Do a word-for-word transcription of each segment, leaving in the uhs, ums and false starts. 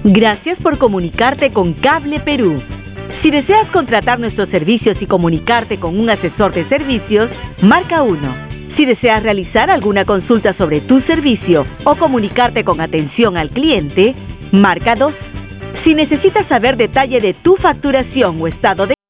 Gracias por comunicarte con Cable Perú. Si deseas contratar nuestros servicios y comunicarte con un asesor de servicios, marca uno. Si deseas realizar alguna consulta sobre tu servicio o comunicarte con atención al cliente, marca dos. Si necesitas saber detalle de tu facturación o estado de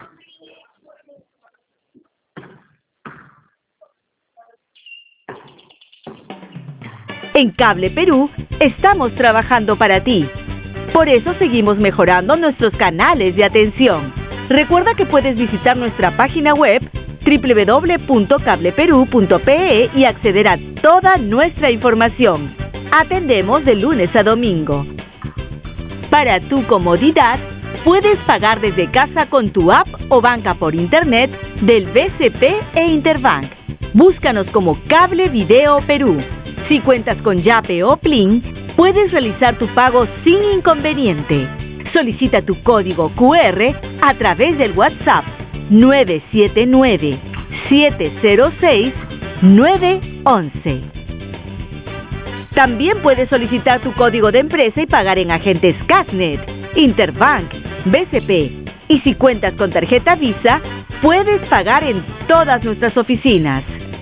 En Cable Perú, estamos trabajando para ti. Por eso seguimos mejorando nuestros canales de atención. Recuerda que puedes visitar nuestra página web doble u doble u doble u punto cable perú punto pe e y acceder a toda nuestra información. Atendemos de lunes a domingo. Para tu comodidad, puedes pagar desde casa con tu app o banca por internet del B C P e Interbank. Búscanos como Cable Video Perú. Si cuentas con Yape o Plin, puedes realizar tu pago sin inconveniente. Solicita tu código cu erre a través del WhatsApp nueve siete nueve, siete cero seis, nueve once. También puedes solicitar tu código de empresa y pagar en agentes Casnet, Interbank, B C P. Y si cuentas con tarjeta Visa, puedes pagar en todas nuestras oficinas.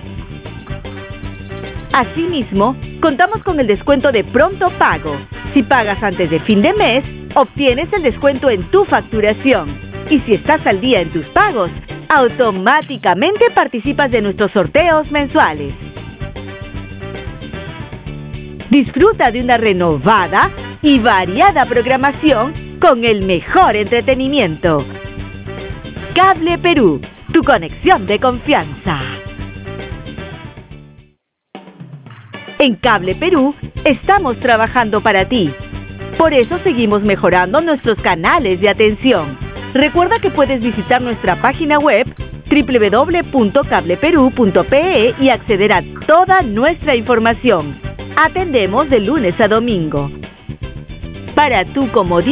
Asimismo, contamos con el descuento de pronto pago. Si pagas antes de fin de mes, obtienes el descuento en tu facturación. Y si estás al día en tus pagos, automáticamente participas de nuestros sorteos mensuales. Disfruta de una renovada y variada programación con el mejor entretenimiento. Cable Perú, tu conexión de confianza. En Cable Perú, estamos trabajando para ti. Por eso seguimos mejorando nuestros canales de atención. Recuerda que puedes visitar nuestra página web doble u doble u doble u punto cable perú punto pe e y acceder a toda nuestra información. Atendemos de lunes a domingo. Para tu comodidad,